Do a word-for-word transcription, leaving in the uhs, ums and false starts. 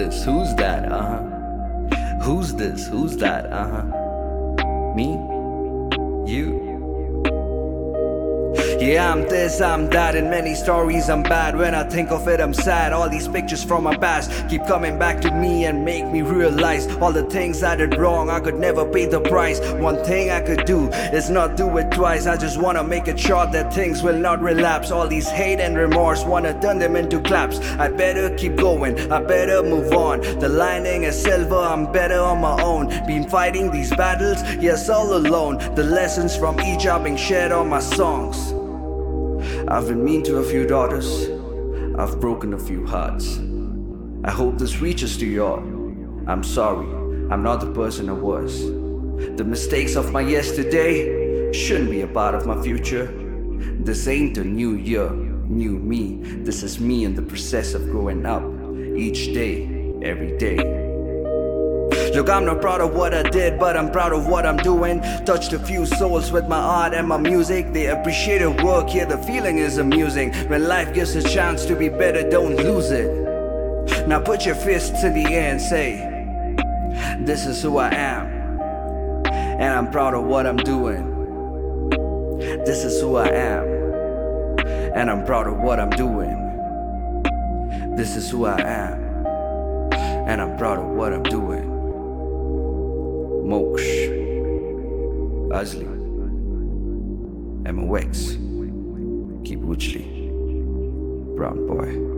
this? Who's that? Uh-huh. Who's this? Who's that? Uh-huh. Me? You? Yeah, I'm this, I'm that. In many stories I'm bad. When I think of it, I'm sad. All these pictures from my past keep coming back to me and make me realize all the things I did wrong. I could never pay the price. One thing I could do is not do it twice. I just wanna make it sure that things will not relapse. All these hate and remorse, wanna turn them into claps. I better keep going, I better move on. The lining is silver, I'm better on my own. Been fighting these battles, yes, all alone. The lessons from each are being shared on my songs. I've been mean to a few daughters, I've broken a few hearts. I hope this reaches to y'all. I'm sorry, I'm not the person I was. The mistakes of my yesterday shouldn't be a part of my future. This ain't a new year, new me. This is me in the process of growing up, each day, every day. Look, I'm not proud of what I did, but I'm proud of what I'm doing. Touched a few souls with my art and my music. They appreciated work, yeah, the feeling is amusing. When life gives a chance to be better, don't lose it. Now put your fists in the air and say, this is who I am, and I'm proud of what I'm doing. This is who I am, and I'm proud of what I'm doing. This is who I am, and I'm proud of what I'm doing. Moksh, Azli, Emma Wex, Keep Woochly, Brown Boy.